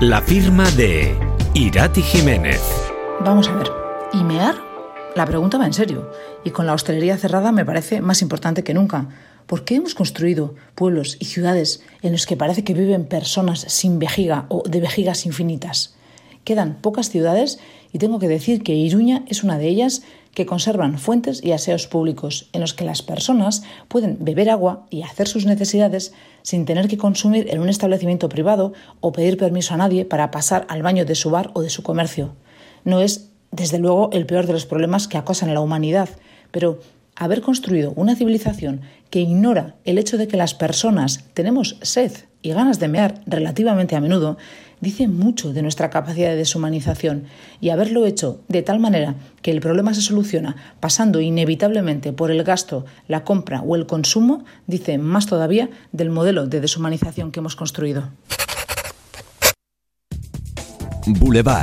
La firma de Irati Jiménez. Vamos a ver, ¿y mear? La pregunta va en serio, y con la hostelería cerrada me parece más importante que nunca. ¿Por qué hemos construido pueblos y ciudades en los que parece que viven personas sin vejiga o de vejigas infinitas? Quedan pocas ciudades y tengo que decir que Iruña es una de ellas que conservan fuentes y aseos públicos en los que las personas pueden beber agua y hacer sus necesidades sin tener que consumir en un establecimiento privado o pedir permiso a nadie para pasar al baño de su bar o de su comercio. No es, desde luego, el peor de los problemas que acosan a la humanidad, pero haber construido una civilización que ignora el hecho de que las personas tenemos sed y ganas de mear relativamente a menudo dice mucho de nuestra capacidad de deshumanización, y haberlo hecho de tal manera que el problema se soluciona pasando inevitablemente por el gasto, la compra o el consumo dice más todavía del modelo de deshumanización que hemos construido. Boulevard.